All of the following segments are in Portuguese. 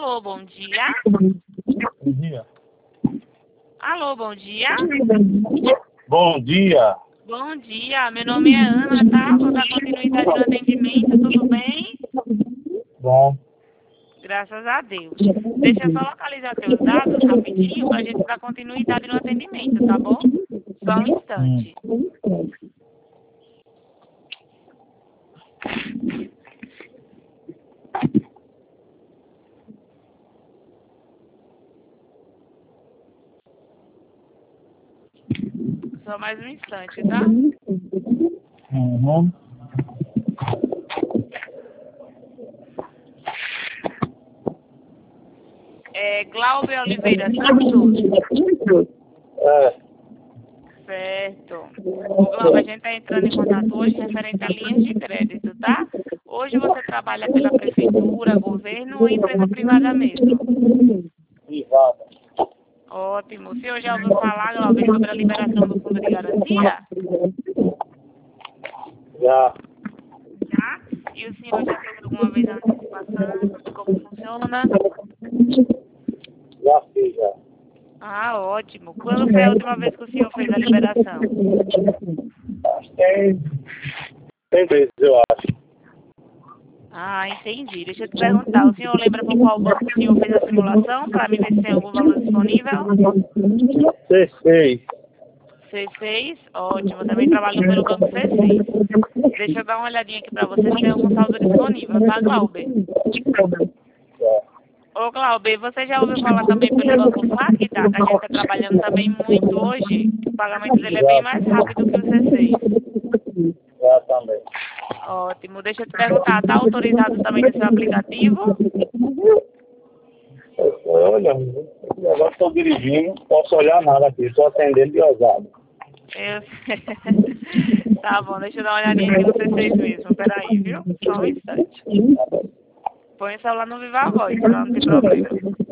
Alô, bom dia. Bom dia. Alô, bom dia. Bom dia. Bom dia, meu nome é Ana, tá? Vou dar continuidade no atendimento, tudo bem? Bom. Graças a Deus. Deixa eu só localizar teus dados rapidinho pra gente dar continuidade no atendimento, tá bom? Só um instante. Só mais um instante, tá? Uhum. Glauber Oliveira Santos? É. Certo. Ô, Glauber, a gente está entrando em contato hoje referente a linhas de crédito, tá? Hoje você trabalha pela prefeitura, governo ou empresa privada mesmo? Privada. Ótimo. O senhor já ouviu falar, Glauber, sobre a liberação do fundo de garantia? Já. Já? E o senhor já fez alguma vez a antecipação? Como funciona? Já fiz, já. Ah, ótimo. Quando foi a última vez que o senhor fez a liberação? Acho que tem vezes, eu acho. Ah, entendi. Deixa eu te perguntar, o senhor lembra com qual banco o senhor fez a simulação para me ver se tem algum valor disponível? C6. C6, ótimo. Também trabalho pelo banco C6. Deixa eu dar uma olhadinha aqui para você se tem algum saldo disponível, tá, Glauber? Ô, Glauber, você já ouviu falar também pelo banco FAC, tá? Que a gente está trabalhando também muito hoje. O pagamento dele é bem mais rápido que o C6. Já também. Ótimo. Deixa eu te perguntar, tá autorizado também no seu aplicativo? Olha, agora estou dirigindo, não posso olhar nada aqui, estou atendendo de ousado. Tá bom, deixa eu dar uma olhadinha aqui no C6 mesmo. Peraí, viu? Só um instante. Põe o celular no Viva Voz, pra não ter problema.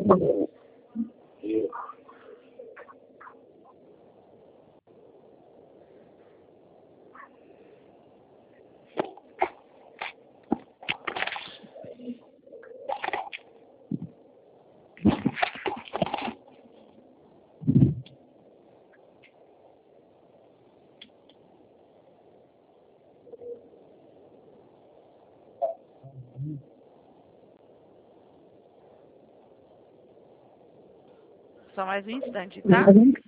Só mais um instante, tá?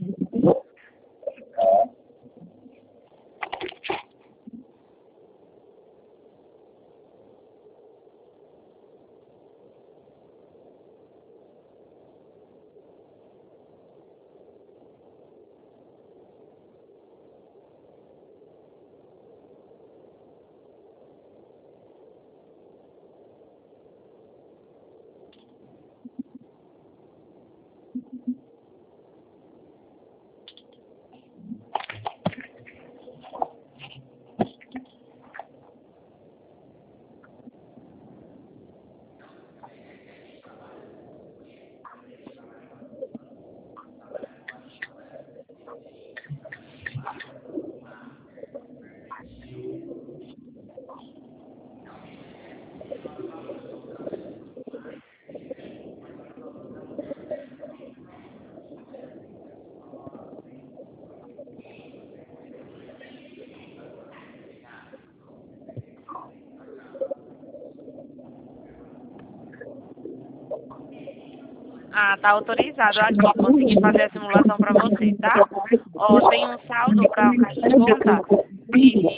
Ah, tá autorizado aqui. Consegui fazer a simulação pra você, tá? Ó, tem um saldo pra caixa de conta de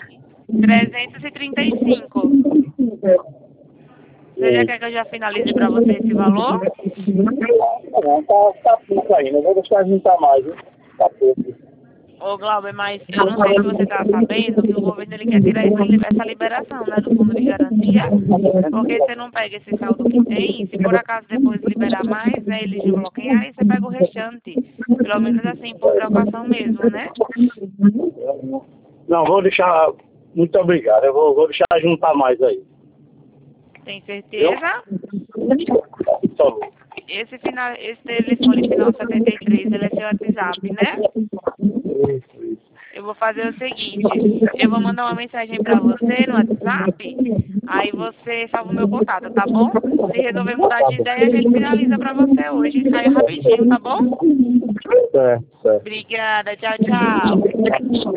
335. Você já quer que eu já finalize pra você esse valor? Não, tá pouco ainda, vou deixar juntar mais, viu? Tá pouco. Ô, Glauber, mas eu não sei se você tá sabendo que o governo ele quer tirar essa liberação, né, do fundo de garantia, porque você não pega esse saldo que tem, se por acaso depois liberar mais, né, eles desbloqueiam, aí você pega o restante. Pelo menos assim, por precaução mesmo, né? Não, vou deixar, muito obrigado, eu vou deixar juntar mais aí. Tem certeza? Só. Esse telefone final 73, ele é seu WhatsApp, né? Isso. Eu vou fazer o seguinte, eu vou mandar uma mensagem pra você no WhatsApp, aí você salva o meu contato, tá bom? Se resolver mudar de ideia, a gente finaliza pra você hoje. Saiu rapidinho, tá bom? Certo, certo. Obrigada, tchau, tchau.